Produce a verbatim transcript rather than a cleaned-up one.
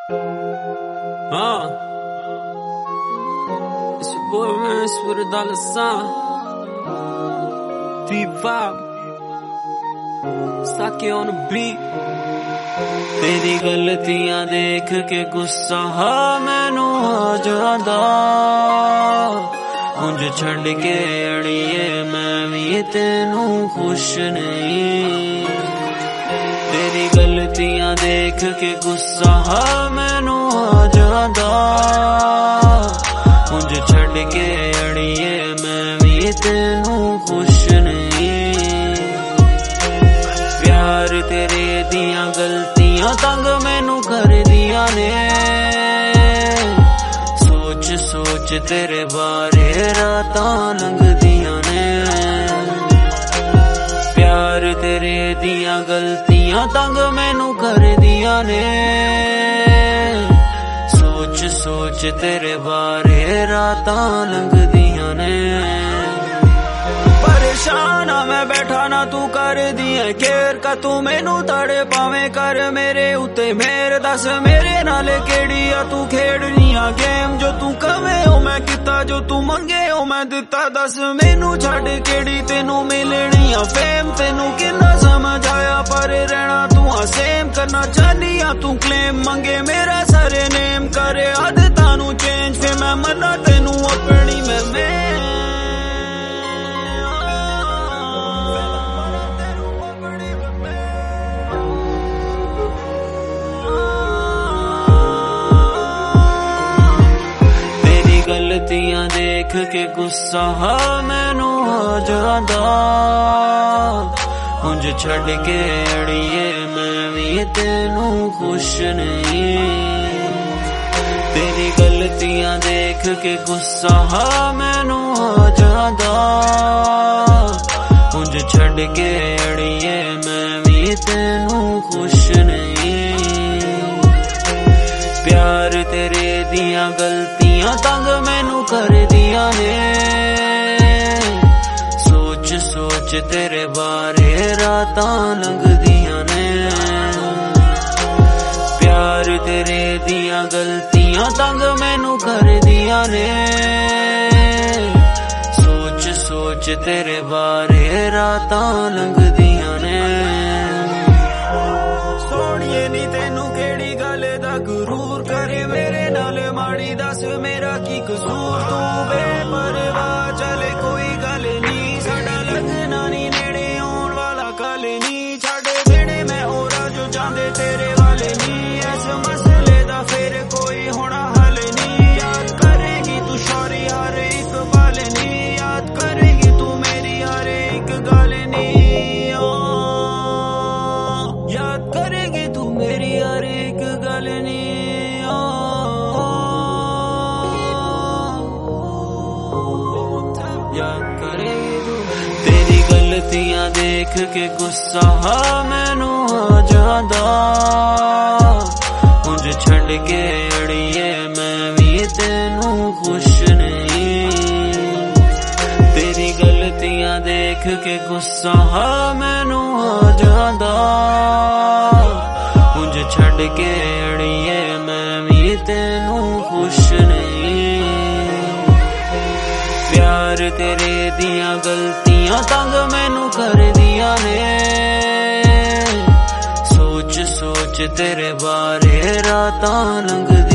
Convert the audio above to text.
Uh, it's your boy Rance with a dollar sign. Deep vibe. Sake on the beat. तेरी गलतियां देख के गुस्सा मैनू आ जांदा, उंज छड़ के अड़िए मैं भी तेनू खुश नहीं। तेरी गलतियां देख के गुस्सा मैनू आ जांदा, उंज छड़ के अड़िए मैं भी तेनू खुश नहीं। प्यार तेरे दियां गलतियां तंग मैनू कर दियां ने, सोच सोच तेरे बारे रातां लंघदियां ने। प्यार तेरे दियां गलतियां तंग मैनू कर दियां ने, सोच सोच तेरे बारे रातां लंघदियां ने। परेशान आ मैं बैठा ना तू कर दिए केयर का, तू मैनू तड़े पावे कर मेरे उत्ते मेर। दस मेरे नाल केड़ी आ तू खेड़नी आ गेम, जो तू कवे हो मैं किता, जो तू मंगे हो मैं दिता। दस मैनू छड़ केड़ी तेनू मिलनी आ फेम, तेनू किन्ना समझ आया पर रहना तू आ सेम। करना चाहनी आ तू क्लेम, मंगे मेरा सारे नेम, करे आदतां नू चेंज फिर मैं मना तेनू अपनी में मैं। गलतियां देख के गुस्सा मैनू आ जांदा, उंज छड़ के अड़िए मैं भी तेनू खुश नहीं। तेरी गलतियां देख के गुस्सा मैनू आ जांदा, उंज छड़ के अड़िए मैं भी तेनू खुश नहीं। प्यार तेरे दियां गलतियां तंग मैनू कर दियां ने, सोच सोच तेरे बारे रातां लंघदियां ने। प्यार तेरे दियां गलतियां तंग मैनू कर दियां ने, सोच सोच तेरे बारे रातां लंघदियां ने। सोनिए नी तेनू केड़ी गल दा गुरूर करे मेरे नाल माड़ी, दस मेरा की कसूर। तू बेपरवाह चले कोई गल नी, साडा लगना नी नेड़े आउण वाला कल नी। छड़े देने मैं होरा जो जांदे तेरे वाले नी, इस मसले दा फिर कोई होना हल नी। याद करेगी तू शौरी हर एक पल नी, याद करेगी तू मेरी हर एक गल नी। याद करेगी तू मेरी हर एक गल नी। याद करेगी तू तेरी गलतियां देख के गुस्सा मैनू आ जांदा, उंज छड़ के अड़िए मैं भी तेनू खुश नहीं। तेरी गलतियां देख के गुस्सा मैनू आ जांदा, उंज छड़ के अड़िए मैं भी तेनू खुश नहीं। प्यार तेरे दियां गलतियां तंग मैनू कर दियां ने, सोच सोच तेरे बारे रातां लंघदियां।